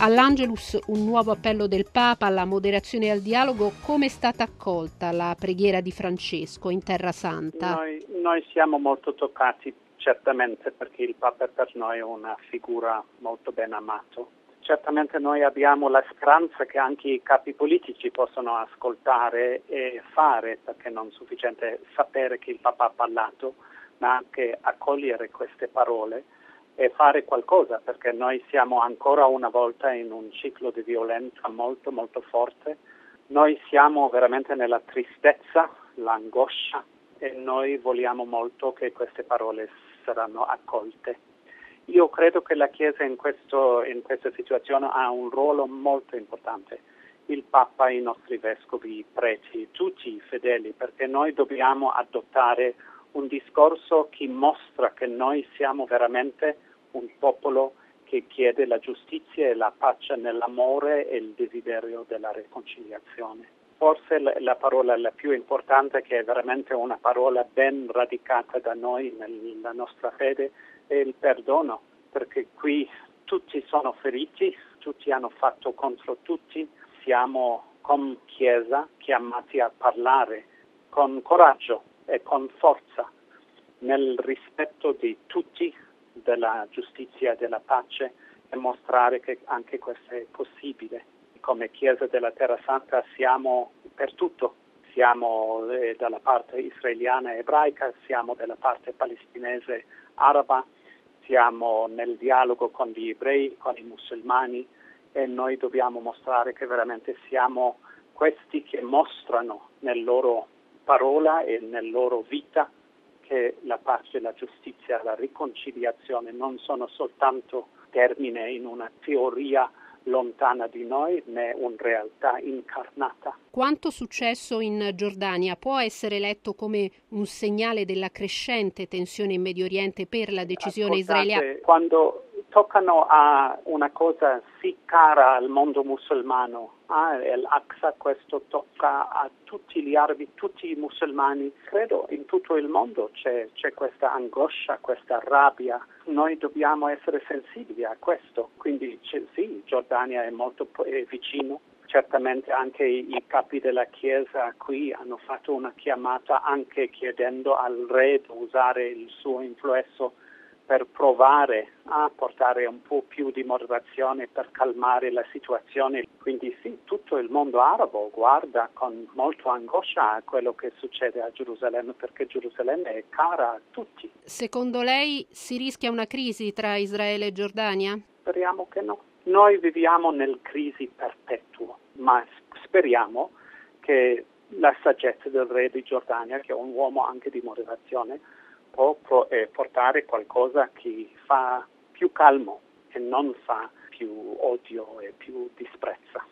All'Angelus un nuovo appello del Papa alla moderazione e al dialogo. Come è stata accolta la preghiera di Francesco in Terra Santa? Noi siamo molto toccati, certamente, perché il Papa per noi è una figura molto ben amato. Certamente noi abbiamo la speranza che anche i capi politici possano ascoltare e fare, perché non è sufficiente sapere che il Papa ha parlato, ma anche accogliere queste parole e fare qualcosa, perché noi siamo ancora una volta in un ciclo di violenza molto molto forte. Noi siamo veramente nella tristezza, l'angoscia, e noi vogliamo molto che queste parole saranno accolte. Io credo che la Chiesa in questa situazione ha un ruolo molto importante. Il Papa, i nostri vescovi, i preti, tutti i fedeli, perché noi dobbiamo adottare un discorso che mostra che noi siamo veramente un popolo che chiede la giustizia e la pace nell'amore e il desiderio della riconciliazione. Forse la parola la più importante, che è veramente una parola ben radicata da noi nella nostra fede, è il perdono, perché qui tutti sono feriti, tutti hanno fatto contro tutti, siamo come Chiesa chiamati a parlare con coraggio e con forza, nel rispetto di tutti, della giustizia e della pace, e mostrare che anche questo è possibile. Come Chiesa della Terra Santa siamo per tutto, siamo dalla parte israeliana e ebraica, siamo dalla parte palestinese araba, siamo nel dialogo con gli ebrei, con i musulmani, e noi dobbiamo mostrare che veramente siamo questi che mostrano nella loro parola e nella loro vita che la pace, la giustizia, la riconciliazione non sono soltanto termine in una teoria lontana di noi, ma è una realtà incarnata. Quanto successo in Giordania può essere letto come un segnale della crescente tensione in Medio Oriente per la decisione israeliana? Quando toccano a una cosa sì cara al mondo musulmano, l'Aqsa, questo tocca a tutti gli arabi, tutti i musulmani. Credo in tutto il mondo c'è questa angoscia, questa rabbia. Noi dobbiamo essere sensibili a questo. Quindi sì, Giordania è molto vicino. Certamente anche i capi della Chiesa qui hanno fatto una chiamata anche chiedendo al re di usare il suo influsso per provare a portare un po' più di moderazione per calmare la situazione. Quindi sì, tutto il mondo arabo guarda con molta angoscia a quello che succede a Gerusalemme, perché Gerusalemme è cara a tutti. Secondo lei si rischia una crisi tra Israele e Giordania? Speriamo che no. Noi viviamo nel crisi perpetuo, ma speriamo che la saggezza del re di Giordania, che è un uomo anche di moderazione, può portare qualcosa che fa più calmo e non fa più odio e più disprezzo.